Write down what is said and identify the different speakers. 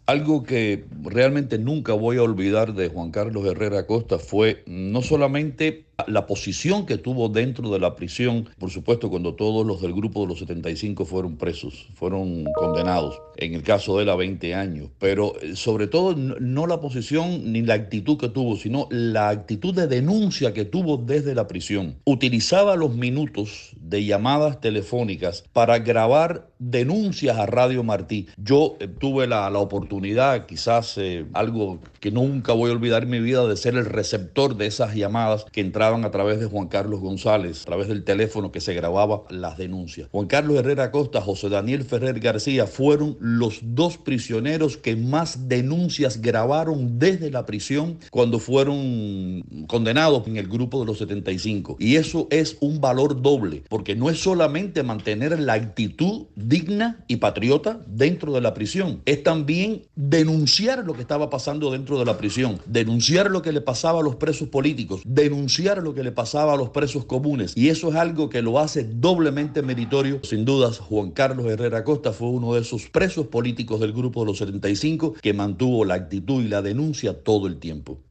Speaker 1: Algo que realmente nunca voy a olvidar de Juan Carlos Herrera Costa fue no solamente la posición que tuvo dentro de la prisión, por supuesto, cuando todos los del grupo de los 75 fueron presos, fueron condenados, en el caso de él a 20 años, pero sobre todo no la posición ni la actitud que tuvo, sino la actitud de denuncia que tuvo desde la prisión. Utilizaba los minutos de llamadas telefónicas para grabar denuncias a Radio Martí. Yo tuve la oportunidad, quizás algo que nunca voy a olvidar en mi vida, de ser el receptor de esas llamadas que entraban a través de Juan Carlos González, a través del teléfono que se grababa las denuncias. Juan Carlos Herrera Costa, José Daniel Ferrer García fueron los dos prisioneros que más denuncias grabaron desde la prisión cuando fueron condenados en el grupo de los 75. Y eso es un valor doble, porque no es solamente mantener la actitud digna y patriota dentro de la prisión, es también denunciar lo que estaba pasando dentro de la prisión, denunciar lo que le pasaba a los presos políticos, denunciar lo que le pasaba a los presos comunes, y eso es algo que lo hace doblemente meritorio. Sin dudas, Juan Carlos Herrera Costa fue uno de esos presos políticos del grupo de los 75 que mantuvo la actitud y la denuncia todo el tiempo.